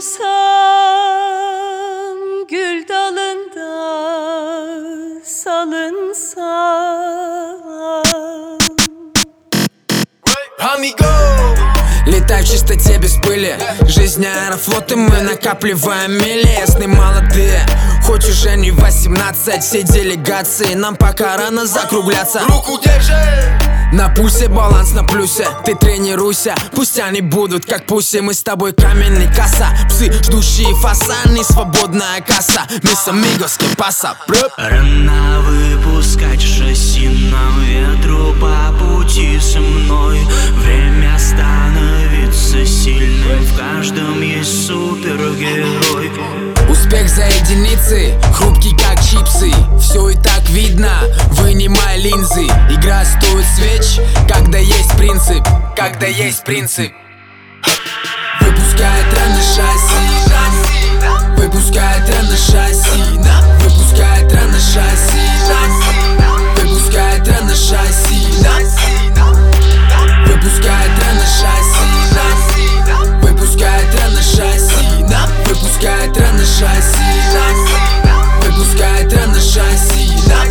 Uçsam gül dalında salınsam. Amigo! Летай в чистоте без пыли. Жизнь аэрофлота, мы накапливаем мили. Ясны молодые, хоть уже не 18. Все делегации, нам пока рано закругляться. Руку держи! На пульсе баланс на плюсе, ты тренируйся. Пусть они будут как пуси, мы с тобой каменный касса. Псы, ждущие фасаны, свободная касса. Мисс Амигос, que pasa? Рано выпускать шасси на ветру по пути со мной. Время становится сильным, в каждом есть супергерой. Успех за единицы, хрупкий как чипсы. Все и так видно, вынимай линзы. Игра стоит свеч, когда есть принцип. Когда есть принцип. Выпускает рано шасси нам. Выпускает рано шасси нам. Выпускает рано шасси нам. Выпускает рано шасси нам. Выпускает рано шасси нам. Выпускает рано шасси нам. Выпускает рано шасси нам. Выпускает рано шасси нам.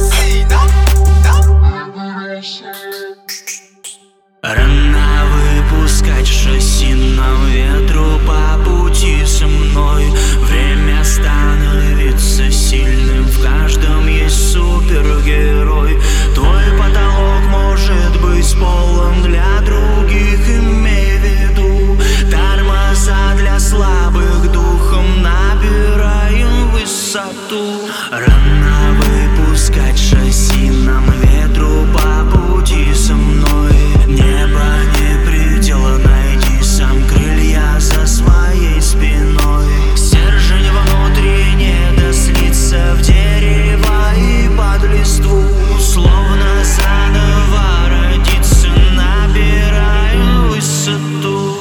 Рано выпускать шасси на ветру по пути со мной. Время становится сильным, в каждом есть супергерой. Твой потолок может быть полон для других, имей в виду. Тормоза для слабых духом, набираем высоту. Рано выпускать шасси нам ветру по пути со мной. Небо не предел, найди сам крылья за своей спиной. Стержень внутри не дослиться в дерево и под листву. Словно заново родиться, набираем высоту.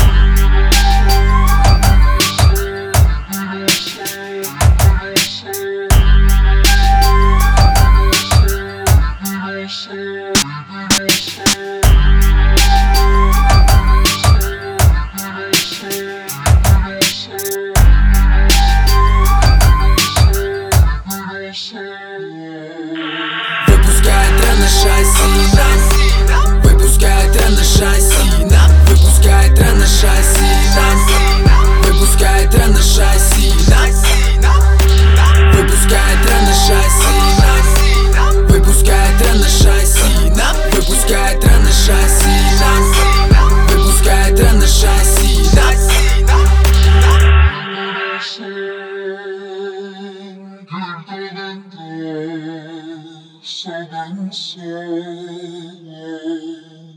Выпускает рано шасси нам. Выпускает рано шасси нам. Выпускает рано шасси нам. Выпускает рано шасси нам. Выпускает рано шасси нам. Выпускает рано шасси нам. Выпускает рано шасси нам. Выпускает рано шасси нам. Gül dalında salınsam.